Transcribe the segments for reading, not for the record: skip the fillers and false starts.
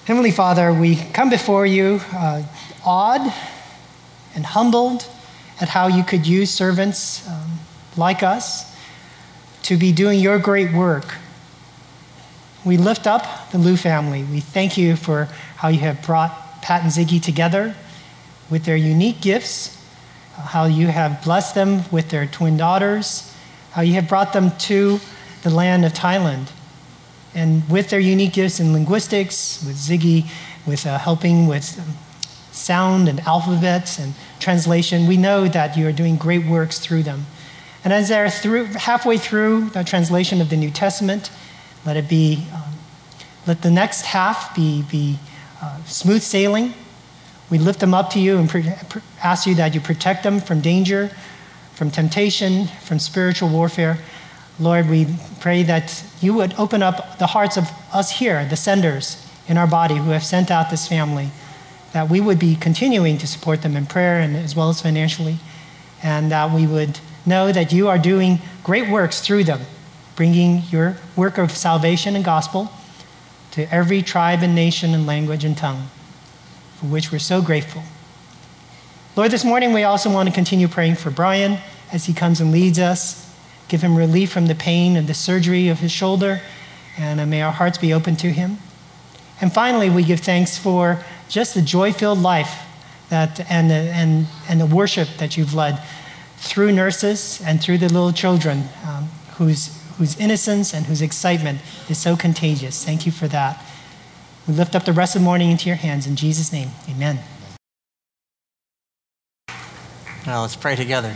Heavenly Father, we come before you awed and humbled at how you could use servants like us to be doing your great work. We lift up the Liu family. We thank you for how you have brought Pat and Ziggy together with their unique gifts, how you have blessed them with their twin daughters, how you have brought them to the land of Thailand. And with their unique gifts in linguistics, with Ziggy, with helping with sound and alphabets and translation, we know that you are doing great works through them. And as they're halfway through the translation of the New Testament, let the next half be smooth sailing. We lift them up to you and ask you that you protect them from danger, from temptation, from spiritual warfare. Lord, we pray that you would open up the hearts of us here, the senders in our body who have sent out this family, that we would be continuing to support them in prayer and as well as financially, and that we would know that you are doing great works through them, bringing your work of salvation and gospel to every tribe and nation and language and tongue, for which we're so grateful. Lord, this morning we also want to continue praying for Brian as he comes and leads us. Give him relief from the pain of the surgery of his shoulder, and may our hearts be open to him. And finally, we give thanks for just the joy-filled life and the worship that you've led through nurses and through the little children whose innocence and whose excitement is so contagious. Thank you for that. We lift up the rest of the morning into your hands. In Jesus' name, amen. Now let's pray together.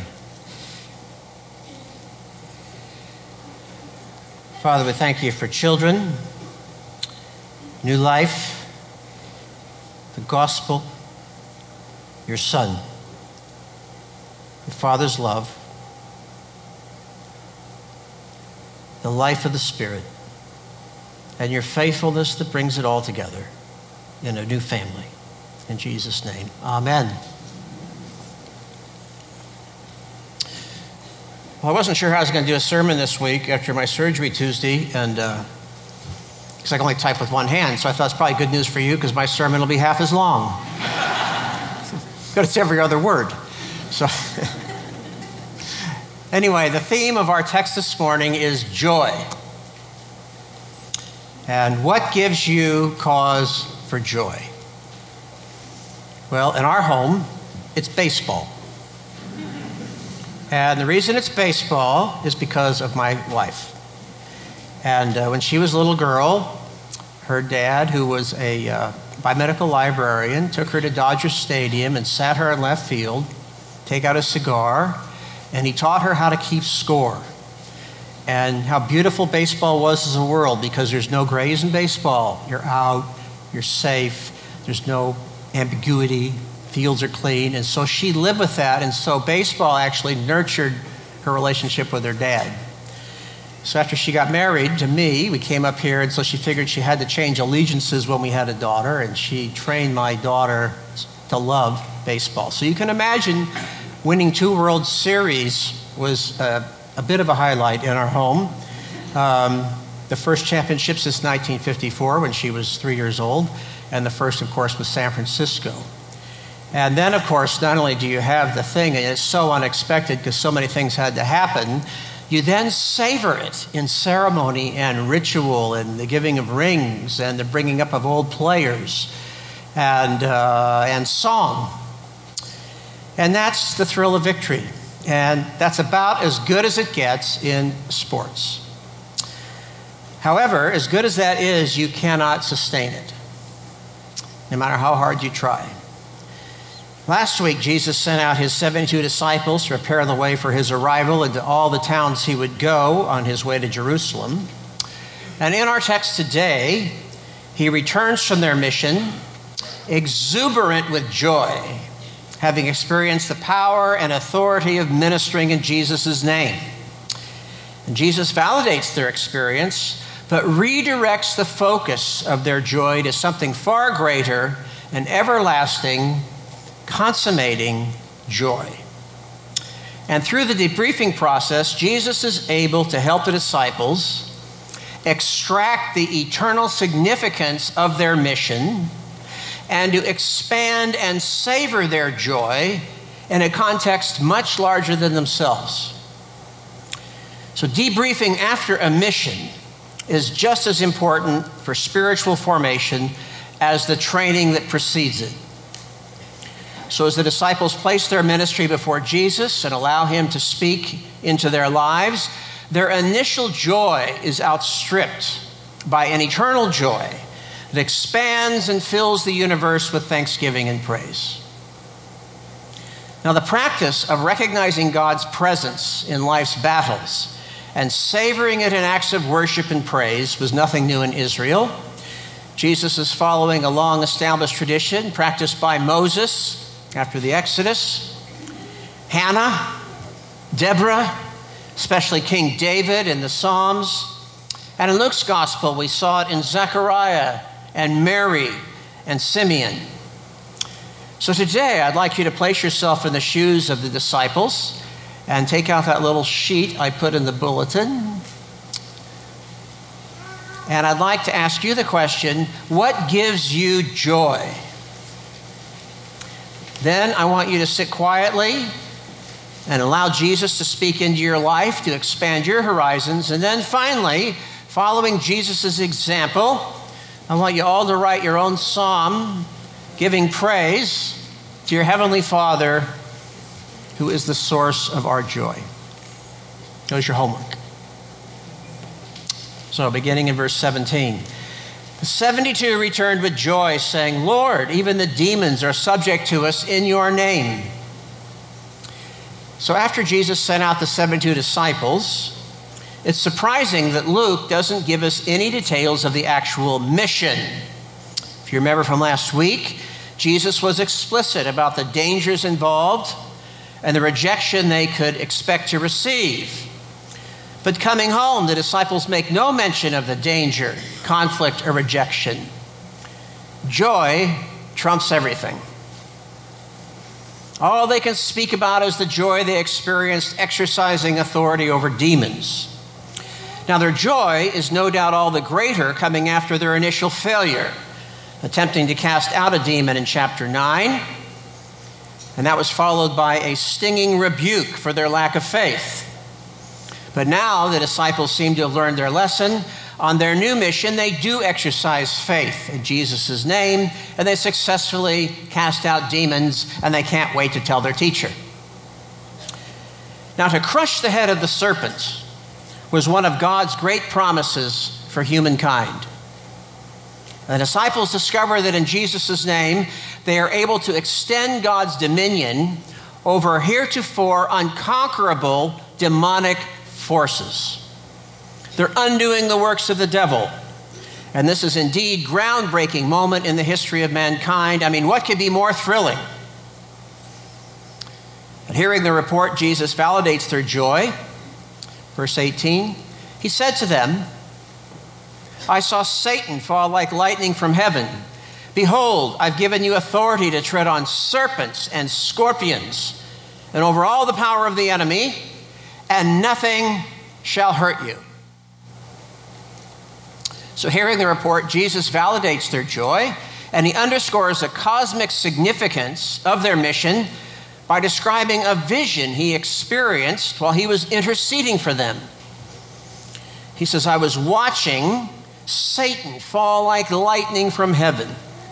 Father, we thank you for children, new life, the gospel, your Son, the Father's love, the life of the Spirit, and your faithfulness that brings it all together in a new family. In Jesus' name, amen. Well, I wasn't sure how I was going to do a sermon this week after my surgery Tuesday, and because I can only type with one hand, so I thought it's probably good news for you because my sermon will be half as long. But it's every other word. So anyway, the theme of our text this morning is joy. And what gives you cause for joy? Well, in our home, it's baseball. And the reason it's baseball is because of my wife. And when she was a little girl, her dad, who was a biomedical librarian, took her to Dodger Stadium and sat her in left field, take out a cigar, and he taught her how to keep score. And how beautiful baseball was as a world, because there's no grays in baseball. You're out, you're safe, there's no ambiguity. Fields are clean, and so she lived with that, and so baseball actually nurtured her relationship with her dad. So after she got married to me, we came up here, and so she figured she had to change allegiances when we had a daughter, and she trained my daughter to love baseball. So you can imagine winning 2 World Series was a bit of a highlight in our home. The first championship since 1954 when she was 3 years old, and the first, of course, was San Francisco. And then, of course, not only do you have the thing, and it's so unexpected because so many things had to happen, you then savor it in ceremony and ritual and the giving of rings and the bringing up of old players and song. And that's the thrill of victory. And that's about as good as it gets in sports. However, as good as that is, you cannot sustain it, no matter how hard you try. Last week, Jesus sent out his 72 disciples to prepare the way for his arrival into all the towns he would go on his way to Jerusalem. And in our text today, he returns from their mission exuberant with joy, having experienced the power and authority of ministering in Jesus' name. And Jesus validates their experience, but redirects the focus of their joy to something far greater and everlasting, consummating joy. And through the debriefing process, Jesus is able to help the disciples extract the eternal significance of their mission, and to expand and savor their joy in a context much larger than themselves. So debriefing after a mission is just as important for spiritual formation as the training that precedes it. So as the disciples place their ministry before Jesus and allow him to speak into their lives, their initial joy is outstripped by an eternal joy that expands and fills the universe with thanksgiving and praise. Now, the practice of recognizing God's presence in life's battles and savoring it in acts of worship and praise was nothing new in Israel. Jesus is following a long-established tradition practiced by Moses after the Exodus, Hannah, Deborah, especially King David in the Psalms. And in Luke's gospel, we saw it in Zechariah and Mary and Simeon. So today, I'd like you to place yourself in the shoes of the disciples and take out that little sheet I put in the bulletin. And I'd like to ask you the question, what gives you joy? Then I want you to sit quietly and allow Jesus to speak into your life to expand your horizons. And then finally, following Jesus' example, I want you all to write your own psalm giving praise to your Heavenly Father, who is the source of our joy. There's your homework. So beginning in verse 17. The 72 returned with joy, saying, Lord, even the demons are subject to us in your name. So after Jesus sent out the 72 disciples, it's surprising that Luke doesn't give us any details of the actual mission. If you remember from last week, Jesus was explicit about the dangers involved and the rejection they could expect to receive. But coming home, the disciples make no mention of the danger, conflict, or rejection. Joy trumps everything. All they can speak about is the joy they experienced exercising authority over demons. Now, their joy is no doubt all the greater coming after their initial failure, attempting to cast out a demon in chapter 9. And that was followed by a stinging rebuke for their lack of faith. But now the disciples seem to have learned their lesson. On their new mission, they do exercise faith in Jesus' name, and they successfully cast out demons, and they can't wait to tell their teacher. Now, to crush the head of the serpent was one of God's great promises for humankind. The disciples discover that in Jesus' name, they are able to extend God's dominion over heretofore unconquerable demonic forces. They're undoing the works of the devil. And this is indeed a groundbreaking moment in the history of mankind. I mean, what could be more thrilling? But hearing the report, Jesus validates their joy. Verse 18, he said to them, I saw Satan fall like lightning from heaven. Behold, I've given you authority to tread on serpents and scorpions and over all the power of the enemy, and nothing shall hurt you. So hearing the report, Jesus validates their joy, and he underscores the cosmic significance of their mission by describing a vision he experienced while he was interceding for them. He says, I was watching Satan fall like lightning from heaven.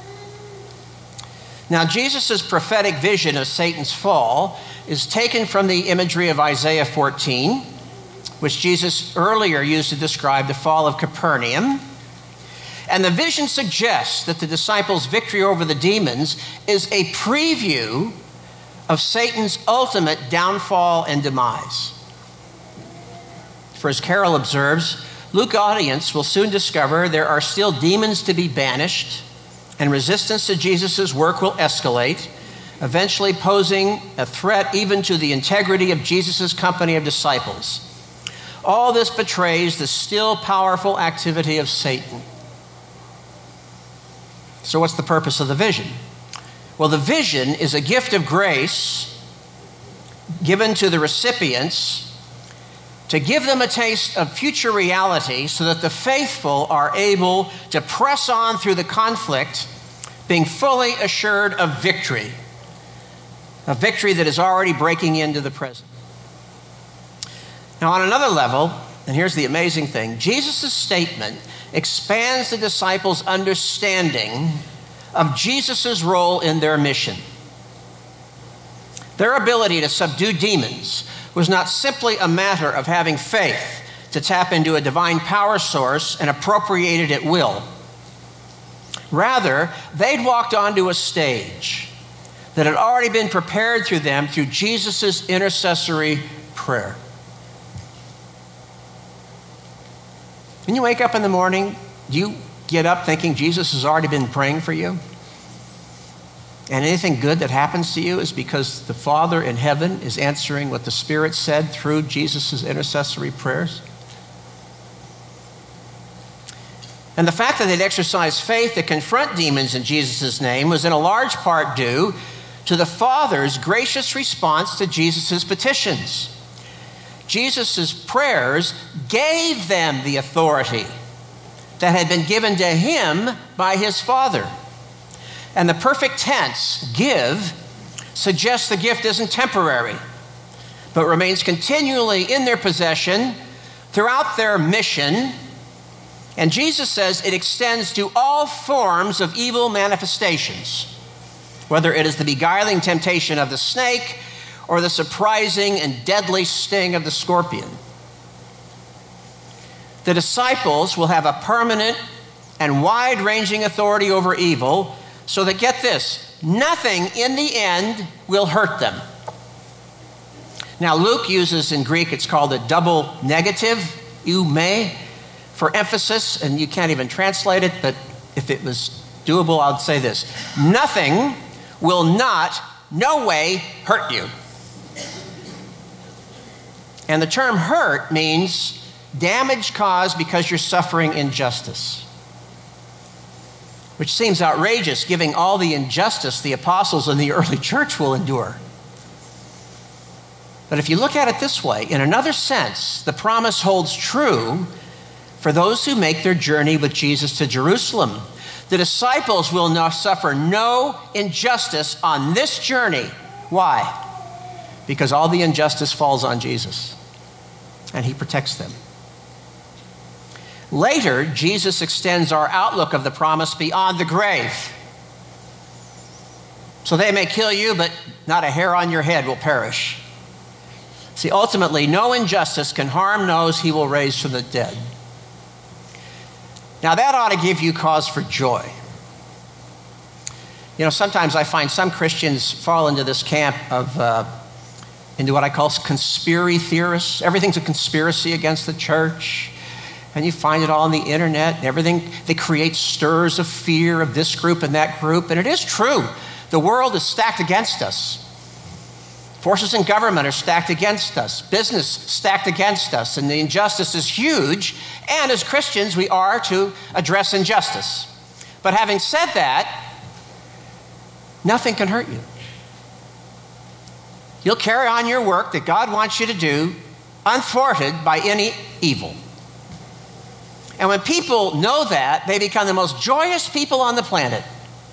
Now, Jesus' prophetic vision of Satan's fall is taken from the imagery of Isaiah 14, which Jesus earlier used to describe the fall of Capernaum. And the vision suggests that the disciples' victory over the demons is a preview of Satan's ultimate downfall and demise. For as Carroll observes, Luke's audience will soon discover there are still demons to be banished, and resistance to Jesus' work will escalate, eventually posing a threat even to the integrity of Jesus' company of disciples. All this betrays the still powerful activity of Satan. So what's the purpose of the vision? Well, the vision is a gift of grace given to the recipients to give them a taste of future reality so that the faithful are able to press on through the conflict, being fully assured of victory, a victory that is already breaking into the present. Now, on another level, and here's the amazing thing, Jesus' statement expands the disciples' understanding of Jesus' role in their mission. Their ability to subdue demons was not simply a matter of having faith to tap into a divine power source and appropriate it at will. Rather, they'd walked onto a stage that had already been prepared through them through Jesus' intercessory prayer. When you wake up in the morning, do you get up thinking Jesus has already been praying for you? And anything good that happens to you is because the Father in heaven is answering what the Spirit said through Jesus' intercessory prayers? And the fact that they'd exercised faith to confront demons in Jesus' name was in a large part due to the Father's gracious response to Jesus' petitions. Jesus' prayers gave them the authority that had been given to him by his Father. And the perfect tense, give, suggests the gift isn't temporary, but remains continually in their possession throughout their mission. And Jesus says it extends to all forms of evil manifestations, whether it is the beguiling temptation of the snake or the surprising and deadly sting of the scorpion. The disciples will have a permanent and wide-ranging authority over evil, so that, get this, nothing in the end will hurt them. Now, Luke uses in Greek, it's called a double negative, eumē, for emphasis, and you can't even translate it, but if it was doable, I'd say this: nothing will not, no way, hurt you. And the term hurt means damage caused because you're suffering injustice, which seems outrageous given all the injustice the apostles in the early church will endure. But if you look at it this way, in another sense, the promise holds true for those who make their journey with Jesus to Jerusalem. The disciples will now suffer no injustice on this journey. Why? Because all the injustice falls on Jesus, and he protects them. Later, Jesus extends our outlook of the promise beyond the grave. So they may kill you, but not a hair on your head will perish. See, ultimately, no injustice can harm those he will raise from the dead. Now, that ought to give you cause for joy. You know, sometimes I find some Christians fall into this camp of, into what I call conspiracy theorists. Everything's a conspiracy against the church. And you find it all on the internet and everything. They create stirs of fear of this group and that group. And it is true. The world is stacked against us. Forces in government are stacked against us. Business stacked against us. And the injustice is huge. And as Christians, we are to address injustice. But having said that, nothing can hurt you. You'll carry on your work that God wants you to do, unthwarted by any evil. And when people know that, they become the most joyous people on the planet.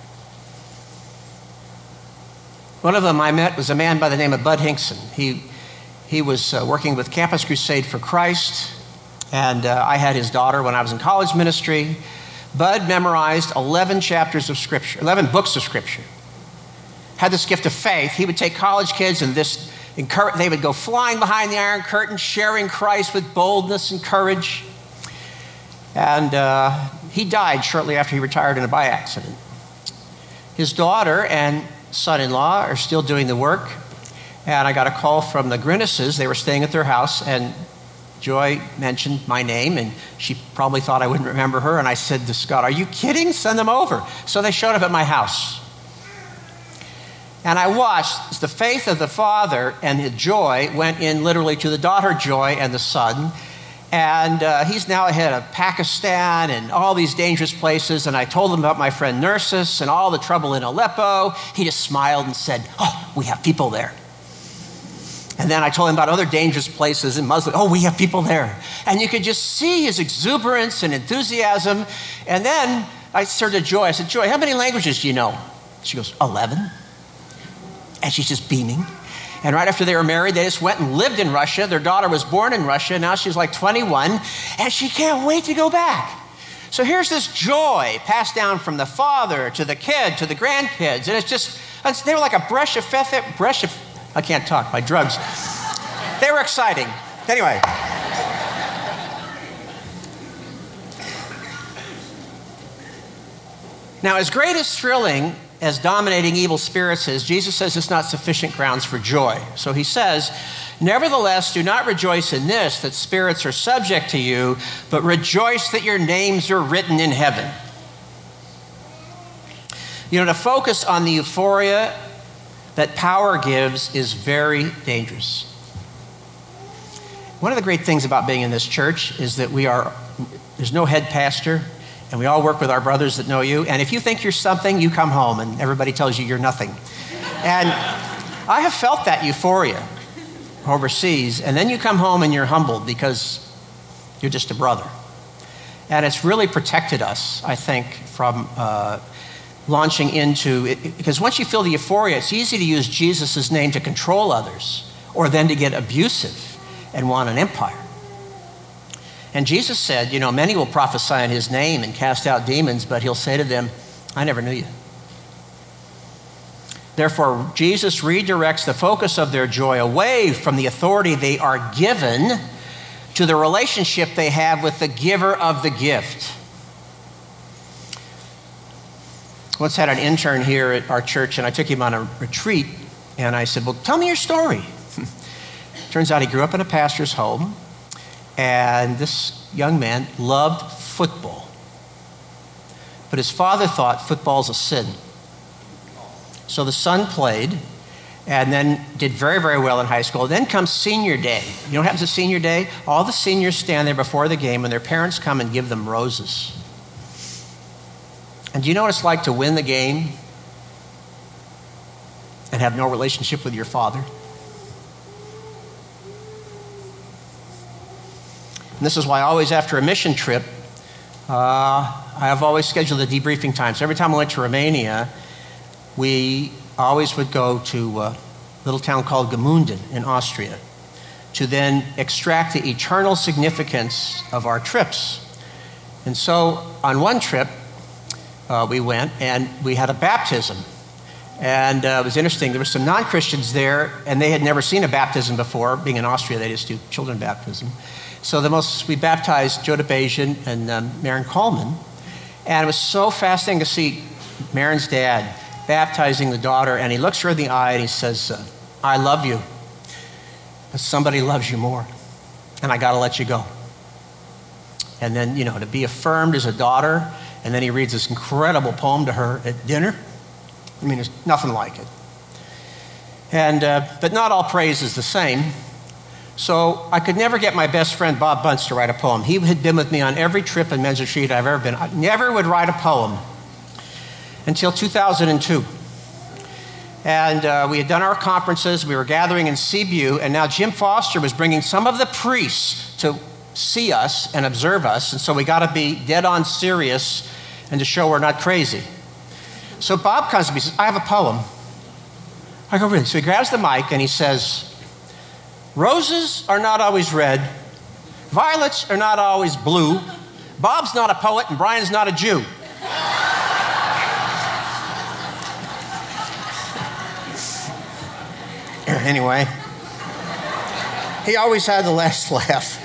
One of them I met was a man by the name of Bud Hinkson. He was working with Campus Crusade for Christ, and I had his daughter when I was in college ministry. Bud memorized 11 chapters of Scripture, 11 books of Scripture. Had this gift of faith. He would take college kids and they would go flying behind the Iron Curtain, sharing Christ with boldness and courage. And he died shortly after he retired in a bike accident. His daughter and son-in-law are still doing the work. And I got a call from the Grinnises. They were staying at their house, and Joy mentioned my name, and she probably thought I wouldn't remember her. And I said to Scott, "Are you kidding? Send them over." So they showed up at my house. And I watched as the faith of the father and the Joy went in literally to the daughter Joy and the son. And he's now ahead of Pakistan and all these dangerous places. And I told him about my friend Nurses and all the trouble in Aleppo. He just smiled and said, "Oh, we have people there." And then I told him about other dangerous places in Muslim. Oh, we have people there. And you could just see his exuberance and enthusiasm. And then I started Joy. I said, Joy, how many languages do you know? She goes, 11. And she's just beaming. And right after they were married, they just went and lived in Russia. Their daughter was born in Russia. Now she's like 21. And she can't wait to go back. So here's this joy passed down from the father to the kid to the grandkids. And it's just, they were like a brush of, I can't talk, my drugs. They were exciting. Anyway. Now, as great as thrilling as dominating evil spirits is, Jesus says it's not sufficient grounds for joy. So he says, nevertheless, do not rejoice in this, that spirits are subject to you, but rejoice that your names are written in heaven. You know, to focus on the euphoria that power gives is very dangerous. One of the great things about being in this church is that there's no head pastor, and we all work with our brothers that know you. And if you think you're something, you come home and everybody tells you you're nothing. And I have felt that euphoria overseas. And then you come home and you're humbled because you're just a brother. And it's really protected us, I think, from launching into it. Because once you feel the euphoria, it's easy to use Jesus' name to control others or then to get abusive and want an empire. And Jesus said, you know, many will prophesy in his name and cast out demons, but he'll say to them, I never knew you. Therefore, Jesus redirects the focus of their joy away from the authority they are given to the relationship they have with the giver of the gift. Once had an intern here at our church, and I took him on a retreat, and I said, well, tell me your story. Turns out he grew up in a pastor's home. And this young man loved football. But his father thought football's a sin. So the son played and then did very, very well in high school. Then comes senior day. You know what happens at senior day? All the seniors stand there before the game and their parents come and give them roses. And do you know what it's like to win the game and have no relationship with your father? And this is why always after a mission trip, I have always scheduled the debriefing time. So every time I went to Romania, we always would go to a little town called Gmunden in Austria to then extract the eternal significance of our trips. And so on one trip, we went and we had a baptism. And it was interesting. There were some non-Christians there, and they had never seen a baptism before. Being in Austria, they just do children baptism. So we baptized Joe DeBasian and Maren Coleman. And it was so fascinating to see Maren's dad baptizing the daughter. And he looks her in the eye and he says, I love you. But somebody loves you more. And I got to let you go. And then, you know, to be affirmed as a daughter. And then he reads this incredible poem to her at dinner. I mean, there's nothing like it. And but not all praise is the same. So I could never get my best friend Bob Bunce to write a poem. He had been with me on every trip and men's retreat I've ever been. I never would write a poem until 2002. And we had done our conferences. We were gathering in Cebu. And now Jim Foster was bringing some of the priests to see us and observe us. And so we got to be dead on serious and to show we're not crazy. So Bob comes to me and says, I have a poem. I go, really? So he grabs the mic and he says, roses are not always red. Violets are not always blue. Bob's not a poet and Brian's not a Jew. Anyway, he always had the last laugh.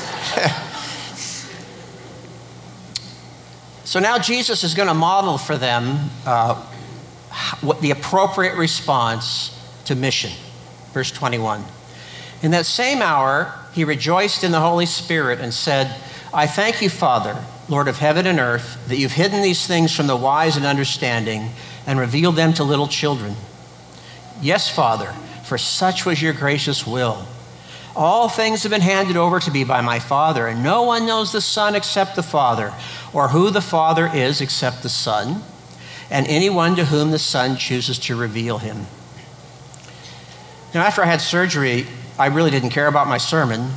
So now Jesus is going to model for them what the appropriate response to mission. Verse 21. In that same hour, he rejoiced in the Holy Spirit and said, I thank you, Father, Lord of heaven and earth, that you've hidden these things from the wise and understanding and revealed them to little children. Yes, Father, for such was your gracious will. All things have been handed over to me by my Father, and no one knows the Son except the Father, or who the Father is except the Son, and anyone to whom the Son chooses to reveal him. Now, after I had surgery I really didn't care about my sermon.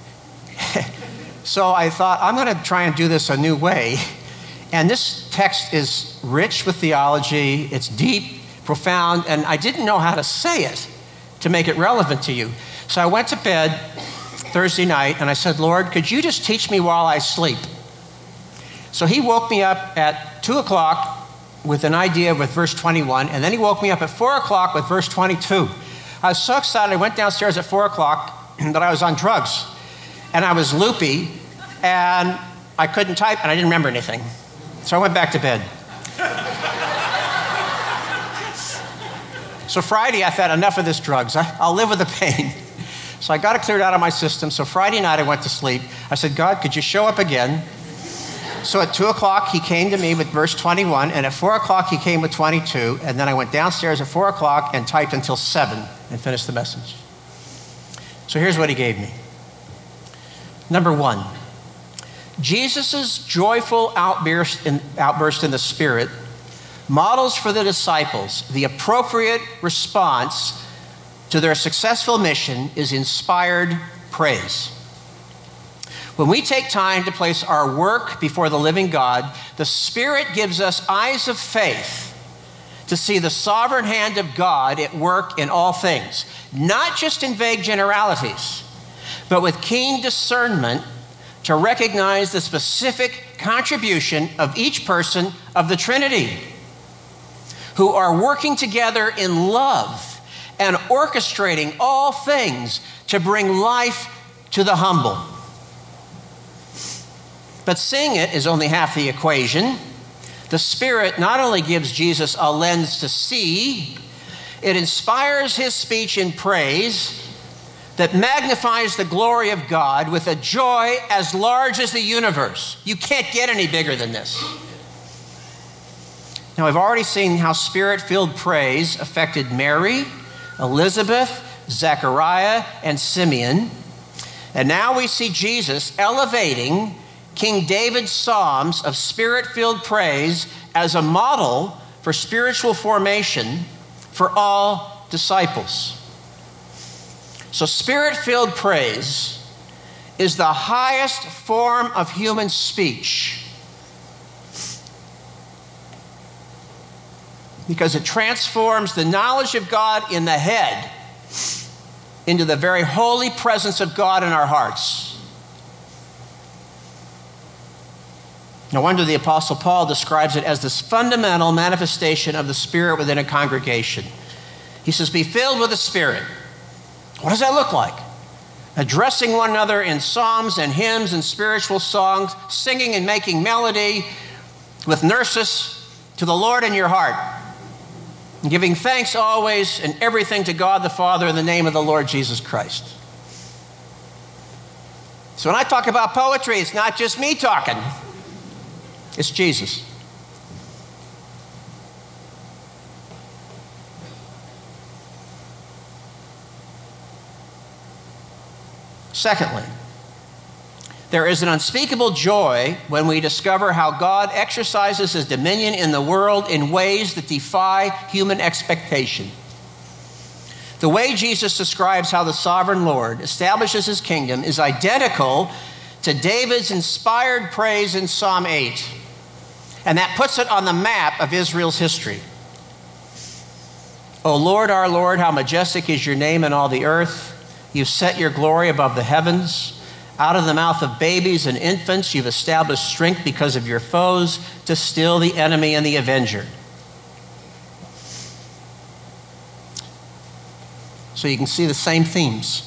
So I thought, I'm going to try and do this a new way. And this text is rich with theology. It's deep, profound, and I didn't know how to say it to make it relevant to you. So I went to bed Thursday night, and I said, Lord, could you just teach me while I sleep? So he woke me up at 2 o'clock with an idea with verse 21, and then he woke me up at 4 o'clock with verse 22. I was so excited, I went downstairs at 4 o'clock that I was on drugs. And I was loopy, and I couldn't type, and I didn't remember anything. So I went back to bed. So Friday, I thought, enough of this drugs. I'll live with the pain. So I got it cleared out of my system. So Friday night, I went to sleep. I said, God, could you show up again? So at 2 o'clock, he came to me with verse 21, and at 4 o'clock, he came with 22, and then I went downstairs at 4 o'clock and typed until 7 and finished the message. So here's what he gave me. Number 1, Jesus' joyful outburst in the Spirit models for the disciples the appropriate response to their successful mission is inspired praise. When we take time to place our work before the living God, the Spirit gives us eyes of faith to see the sovereign hand of God at work in all things, not just in vague generalities, but with keen discernment to recognize the specific contribution of each person of the Trinity, who are working together in love and orchestrating all things to bring life to the humble. But seeing it is only half the equation. The Spirit not only gives Jesus a lens to see, it inspires his speech in praise that magnifies the glory of God with a joy as large as the universe. You can't get any bigger than this. Now, we've already seen how Spirit-filled praise affected Mary, Elizabeth, Zechariah, and Simeon. And now we see Jesus elevating King David's psalms of Spirit-filled praise as a model for spiritual formation for all disciples. So Spirit-filled praise is the highest form of human speech because it transforms the knowledge of God in the head into the very holy presence of God in our hearts. No wonder the Apostle Paul describes it as this fundamental manifestation of the Spirit within a congregation. He says, be filled with the Spirit. What does that look like? Addressing one another in psalms and hymns and spiritual songs, singing and making melody with nurses to the Lord in your heart, and giving thanks always and everything to God the Father in the name of the Lord Jesus Christ. So when I talk about poetry, it's not just me talking. It's Jesus. Secondly, there is an unspeakable joy when we discover how God exercises his dominion in the world in ways that defy human expectation. The way Jesus describes how the sovereign Lord establishes his kingdom is identical to David's inspired praise in Psalm 8. And that puts it on the map of Israel's history. O Lord, our Lord, how majestic is your name in all the earth. You've set your glory above the heavens. Out of the mouth of babies and infants, you've established strength because of your foes to still the enemy and the avenger. So you can see the same themes.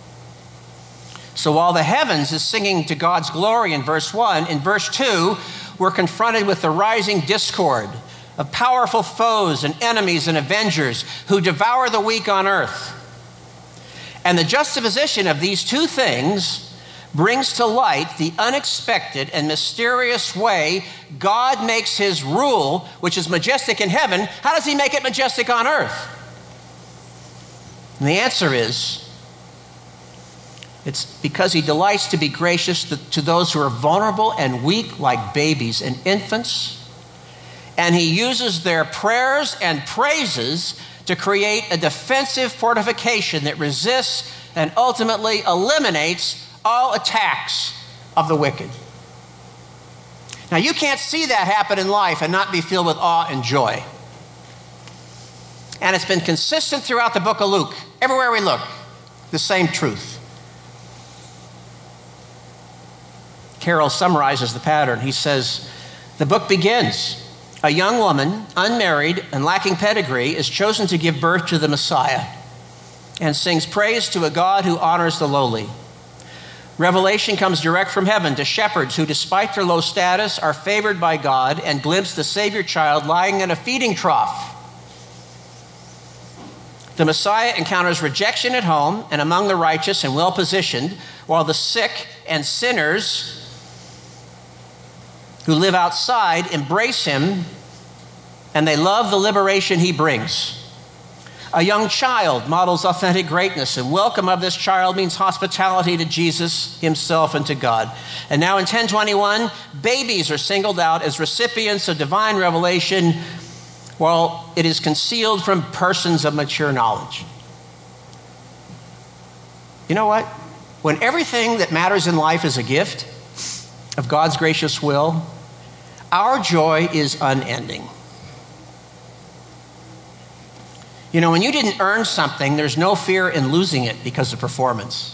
So while the heavens is singing to God's glory in verse 1, in verse 2, we're confronted with the rising discord of powerful foes and enemies and avengers who devour the weak on earth. And the juxtaposition of these two things brings to light the unexpected and mysterious way God makes his rule, which is majestic in heaven. How does he make it majestic on earth? And the answer is, it's because he delights to be gracious to those who are vulnerable and weak like babies and infants. And he uses their prayers and praises to create a defensive fortification that resists and ultimately eliminates all attacks of the wicked. Now, you can't see that happen in life and not be filled with awe and joy. And it's been consistent throughout the book of Luke. Everywhere we look, the same truth. Carroll summarizes the pattern. He says, the book begins. A young woman, unmarried and lacking pedigree, is chosen to give birth to the Messiah and sings praise to a God who honors the lowly. Revelation comes direct from heaven to shepherds who, despite their low status, are favored by God and glimpse the Savior child lying in a feeding trough. The Messiah encounters rejection at home and among the righteous and well-positioned, while the sick and sinners who live outside embrace him, and they love the liberation he brings. A young child models authentic greatness, and welcome of this child means hospitality to Jesus himself and to God. And now in 1021, babies are singled out as recipients of divine revelation, while it is concealed from persons of mature knowledge. You know what? When everything that matters in life is a gift of God's gracious will, our joy is unending. You know, when you didn't earn something, there's no fear in losing it because of performance.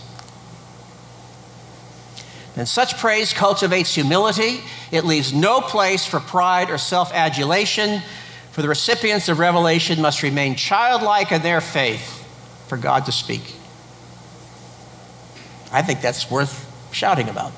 And such praise cultivates humility. It leaves no place for pride or self-adulation, for the recipients of revelation must remain childlike in their faith for God to speak. I think that's worth shouting about.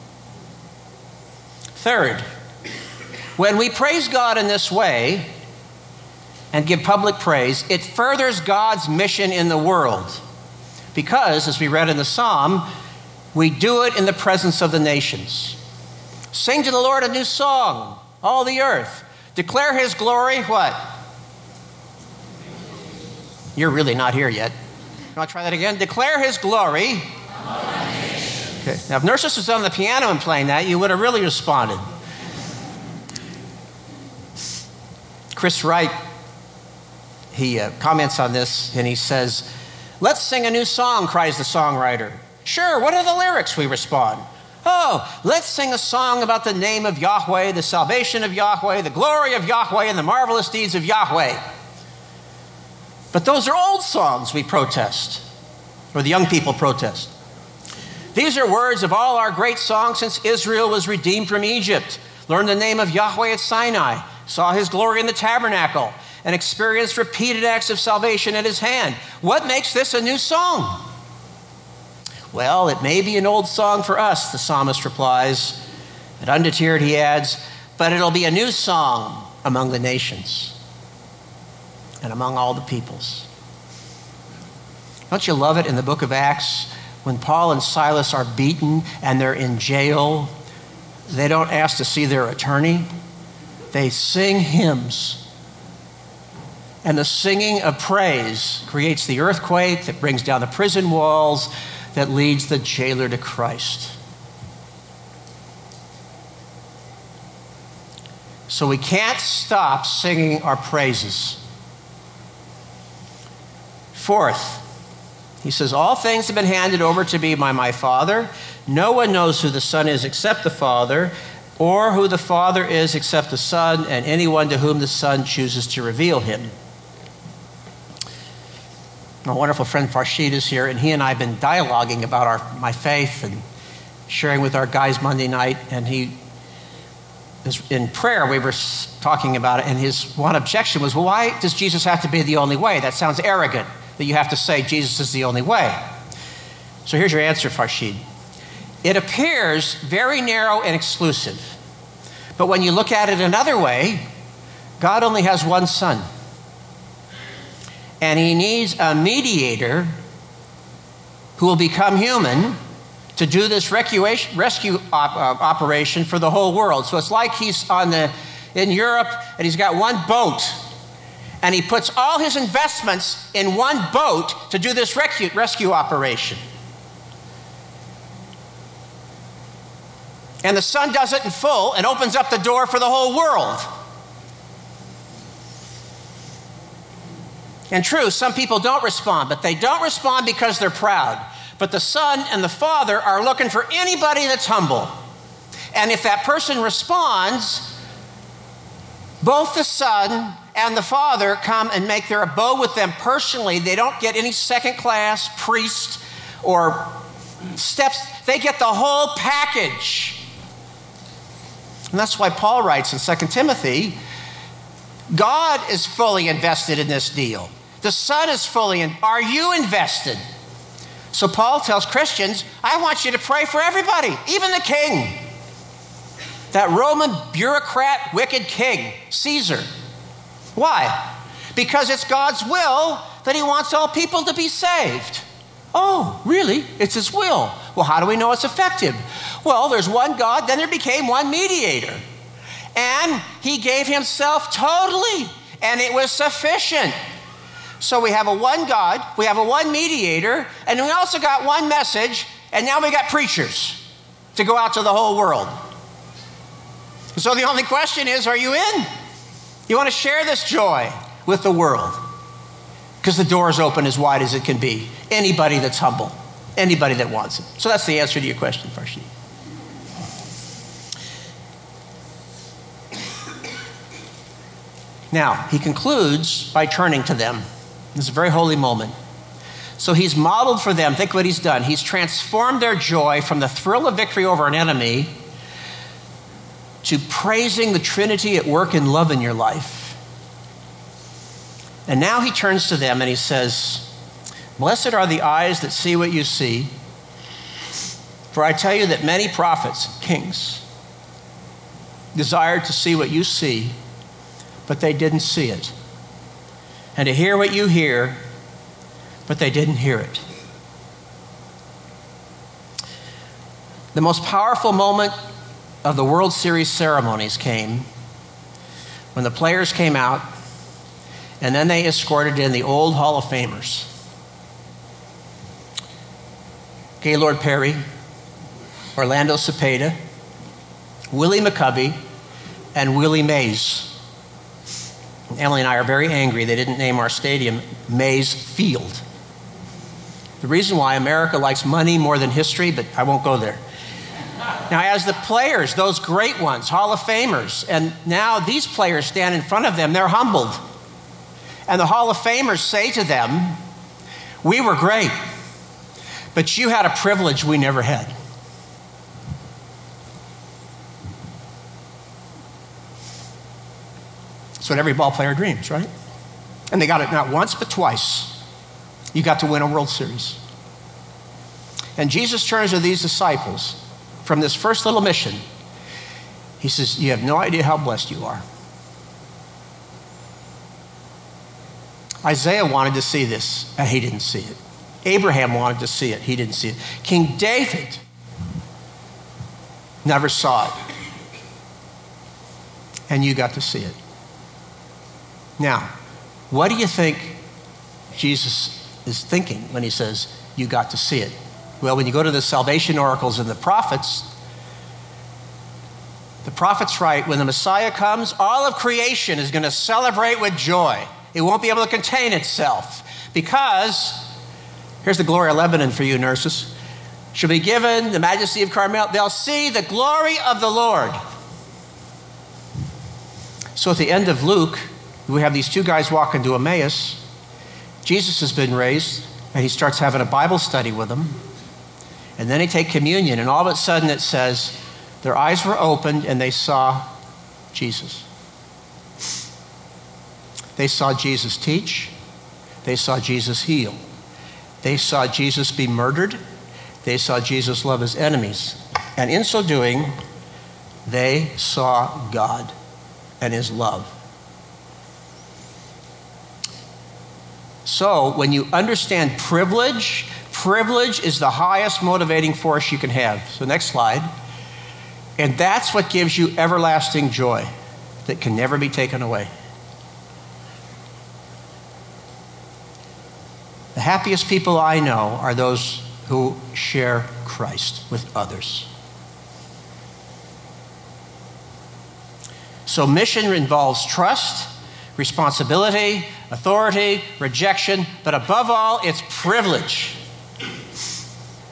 Third, when we praise God in this way and give public praise, it furthers God's mission in the world. Because, as we read in the psalm, we do it in the presence of the nations. Sing to the Lord a new song, all the earth. Declare his glory, what? You're really not here yet. You want to try that again? Declare his glory. Okay. Now, if Nurses was on the piano and playing that, you would have really responded. Chris Wright, he comments on this, and he says, let's sing a new song, cries the songwriter. Sure, what are the lyrics, we respond. Oh, let's sing a song about the name of Yahweh, the salvation of Yahweh, the glory of Yahweh, and the marvelous deeds of Yahweh. But those are old songs, we protest, or the young people protest. These are words of all our great songs since Israel was redeemed from Egypt, learned the name of Yahweh at Sinai, saw his glory in the tabernacle, and experienced repeated acts of salvation at his hand. What makes this a new song? Well, it may be an old song for us, the psalmist replies. And undeterred, he adds, but it'll be a new song among the nations and among all the peoples. Don't you love it in the book of Acts when Paul and Silas are beaten and they're in jail? They don't ask to see their attorney. They sing hymns. And the singing of praise creates the earthquake that brings down the prison walls, that leads the jailer to Christ. So we can't stop singing our praises. Fourth, he says, all things have been handed over to me by my Father. No one knows who the Son is except the Father, or who the Father is except the Son, and anyone to whom the Son chooses to reveal him. My wonderful friend Farshid is here, and he and I have been dialoguing about my faith and sharing with our guys Monday night. And in prayer, we were talking about it, and his one objection was, well, why does Jesus have to be the only way? That sounds arrogant, that you have to say Jesus is the only way. So here's your answer, Farshid. It appears very narrow and exclusive. But when you look at it another way, God only has one Son. And he needs a mediator who will become human to do this rescue operation for the whole world. So it's like he's in Europe and he's got one boat. And he puts all his investments in one boat to do this rescue operation. And the Son does it in full and opens up the door for the whole world. And true, some people don't respond, but they don't respond because they're proud. But the Son and the Father are looking for anybody that's humble. And if that person responds, both the Son and the Father come and make their abode with them personally. They don't get any second-class priest or steps. They get the whole package. And that's why Paul writes in 2 Timothy, God is fully invested in this deal. The Son is fully in. Are you invested? So Paul tells Christians, I want you to pray for everybody, even the king. That Roman bureaucrat, wicked king, Caesar. Why? Because it's God's will that he wants all people to be saved. Oh, really? It's his will. Well, how do we know it's effective? Well, there's one God, then there became one mediator. And he gave himself totally, and it was sufficient. So we have a one God, we have a one mediator, and we also got one message, and now we got preachers to go out to the whole world. So the only question is, are you in? You want to share this joy with the world? Because the door is open as wide as it can be. Anybody that's humble, anybody that wants it. So that's the answer to your question, Farshid. Now, he concludes by turning to them. This is a very holy moment. So he's modeled for them. Think what he's done. He's transformed their joy from the thrill of victory over an enemy to praising the Trinity at work in love in your life. And now he turns to them and he says, blessed are the eyes that see what you see. For I tell you that many prophets, kings, desired to see what you see, but they didn't see it. And to hear what you hear, but they didn't hear it. The most powerful moment of the World Series ceremonies came when the players came out and then they escorted in the old Hall of Famers. Gaylord Perry, Orlando Cepeda, Willie McCovey, and Willie Mays. Emily and I are very angry they didn't name our stadium Mays Field. The reason why America likes money more than history, but I won't go there. Now, as the players, those great ones, Hall of Famers, and now these players stand in front of them, they're humbled. And the Hall of Famers say to them, we were great, but you had a privilege we never had. That's what every ball player dreams, right? And they got it not once, but twice. You got to win a World Series. And Jesus turns to these disciples from this first little mission. He says, you have no idea how blessed you are. Isaiah wanted to see this, and he didn't see it. Abraham wanted to see it. He didn't see it. King David never saw it. And you got to see it. Now, what do you think Jesus is thinking when he says, you got to see it? Well, when you go to the salvation oracles and the prophets write, when the Messiah comes, all of creation is going to celebrate with joy. It won't be able to contain itself because, here's the glory of Lebanon for you nurses, shall be given the majesty of Carmel. They'll see the glory of the Lord. So at the end of Luke, we have these two guys walking to Emmaus. Jesus has been raised, and he starts having a Bible study with them. And then they take communion, and all of a sudden it says, their eyes were opened, and they saw Jesus. They saw Jesus teach. They saw Jesus heal. They saw Jesus be murdered. They saw Jesus love his enemies. And in so doing, they saw God and his love. So when you understand privilege, privilege is the highest motivating force you can have. So next slide. And that's what gives you everlasting joy that can never be taken away. The happiest people I know are those who share Christ with others. So mission involves trust, responsibility, authority, rejection, but above all, it's privilege.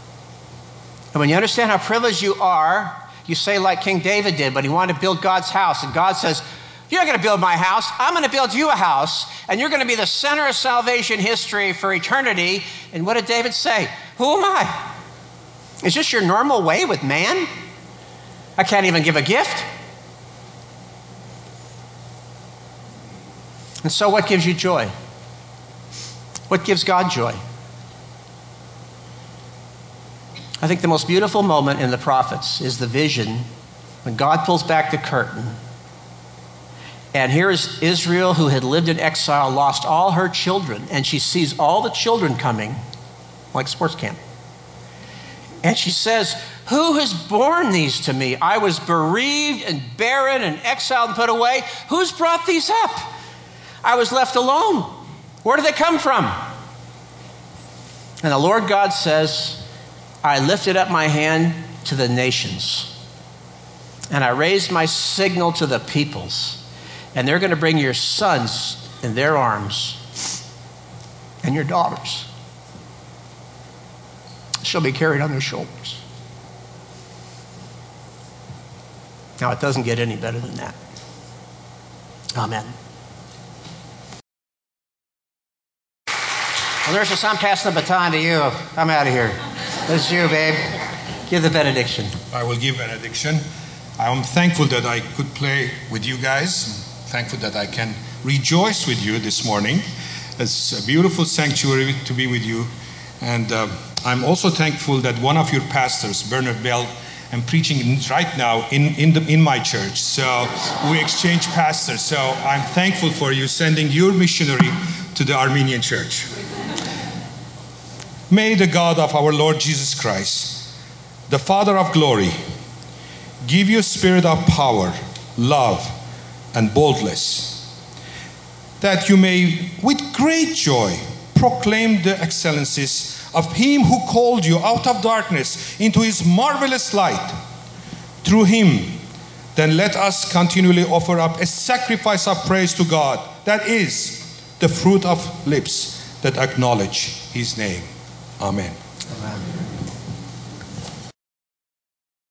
And when you understand how privileged you are, you say like King David did when he wanted to build God's house. And God says, you're not going to build my house. I'm going to build you a house. And you're going to be the center of salvation history for eternity. And what did David say? Who am I? Is this your normal way with man? I can't even give a gift. And so what gives you joy? What gives God joy? I think the most beautiful moment in the prophets is the vision when God pulls back the curtain. And here is Israel, who had lived in exile, lost all her children, and she sees all the children coming, like sports camp. And she says, who has borne these to me? I was bereaved and barren and exiled and put away. Who's brought these up? I was left alone. Where do they come from? And the Lord God says, I lifted up my hand to the nations, and I raised my signal to the peoples, and they're going to bring your sons in their arms and your daughters shall be carried on their shoulders. Now, it doesn't get any better than that. Amen. Well, Nurses, I'm passing the baton to you. I'm out of here. This is you, babe. Give the benediction. I will give benediction. I'm thankful that I could play with you guys. I'm thankful that I can rejoice with you this morning. It's a beautiful sanctuary to be with you. And I'm also thankful that one of your pastors, Bernard Bell, I'm preaching right now in my church. So we exchange pastors. So I'm thankful for you sending your missionary to the Armenian church. May the God of our Lord Jesus Christ, the Father of glory, give you a spirit of power, love, and boldness, that you may with great joy proclaim the excellencies of Him who called you out of darkness into His marvelous light. Through Him, then let us continually offer up a sacrifice of praise to God, that is the fruit of lips that acknowledge His name. Amen. Amen.